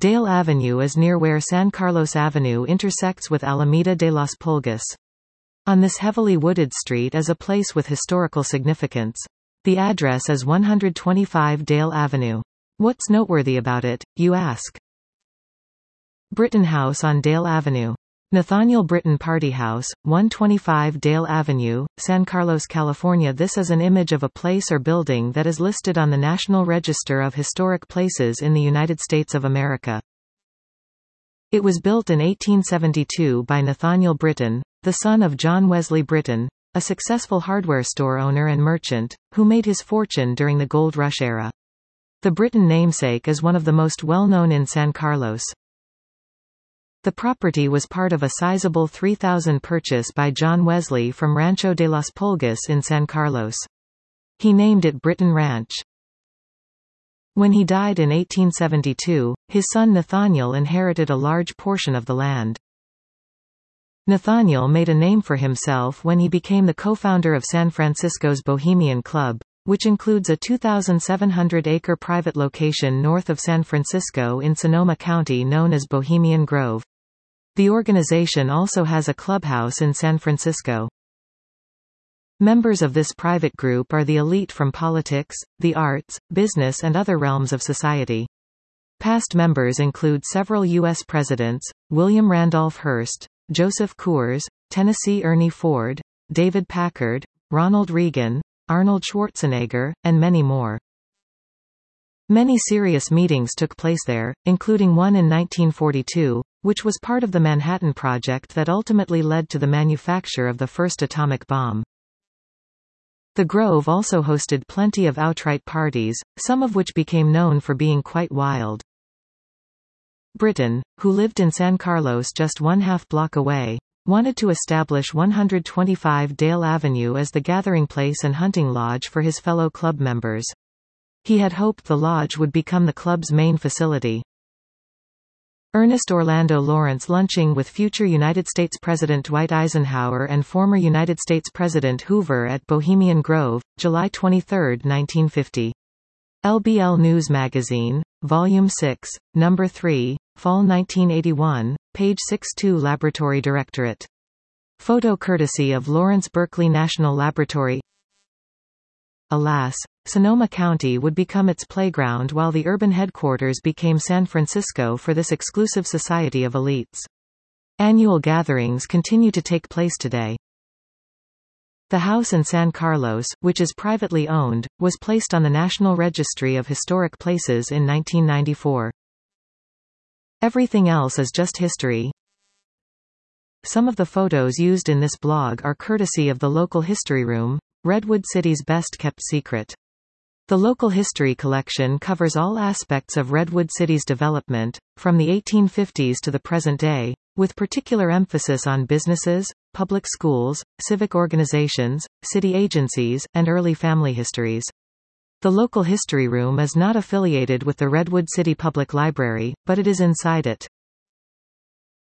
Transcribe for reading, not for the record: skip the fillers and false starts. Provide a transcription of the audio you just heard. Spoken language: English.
Dale Avenue is near where San Carlos Avenue intersects with Alameda de las Pulgas. On this heavily wooded street is a place with historical significance. The address is 125 Dale Avenue. What's noteworthy about it, you ask? Britton House on Dale Avenue. Nathaniel Britton Party House, 125 Dale Avenue, San Carlos, California. This is an image of a place or building that is listed on the National Register of Historic Places in the United States of America. It was built in 1872 by Nathaniel Britton, the son of John Wesley Britton, a successful hardware store owner and merchant, who made his fortune during the Gold Rush era. The Britton namesake is one of the most well-known in San Carlos. The property was part of a sizable 3,000 purchase by John Wesley from Rancho de las Pulgas in San Carlos. He named it Britton Ranch. When he died in 1872, his son Nathaniel inherited a large portion of the land. Nathaniel made a name for himself when he became the co-founder of San Francisco's Bohemian Club, which includes a 2,700-acre private location north of San Francisco in Sonoma County known as Bohemian Grove. The organization also has a clubhouse in San Francisco. Members of this private group are the elite from politics, the arts, business and other realms of society. Past members include several U.S. presidents, William Randolph Hearst, Joseph Coors, Tennessee Ernie Ford, David Packard, Ronald Reagan, Arnold Schwarzenegger, and many more. Many serious meetings took place there, including one in 1942, which was part of the Manhattan Project that ultimately led to the manufacture of the first atomic bomb. The Grove also hosted plenty of outright parties, some of which became known for being quite wild. Britton, who lived in San Carlos just one half block away, wanted to establish 125 Dale Avenue as the gathering place and hunting lodge for his fellow club members. He had hoped the lodge would become the club's main facility. Ernest Orlando Lawrence lunching with future United States President Dwight Eisenhower and former United States President Hoover at Bohemian Grove, July 23, 1950. LBL News Magazine, Volume 6, Number 3, Fall 1981, page 62. Laboratory Directorate. Photo courtesy of Lawrence Berkeley National Laboratory. Alas, Sonoma County would become its playground while the urban headquarters became San Francisco for this exclusive society of elites. Annual gatherings continue to take place today. The house in San Carlos, which is privately owned, was placed on the National Registry of Historic Places in 1994. Everything else is just history. Some of the photos used in this blog are courtesy of the local history room, Redwood City's best-kept secret. The local history collection covers all aspects of Redwood City's development, from the 1850s to the present day, with particular emphasis on businesses, public schools, civic organizations, city agencies, and early family histories. The local history room is not affiliated with the Redwood City Public Library, but it is inside it.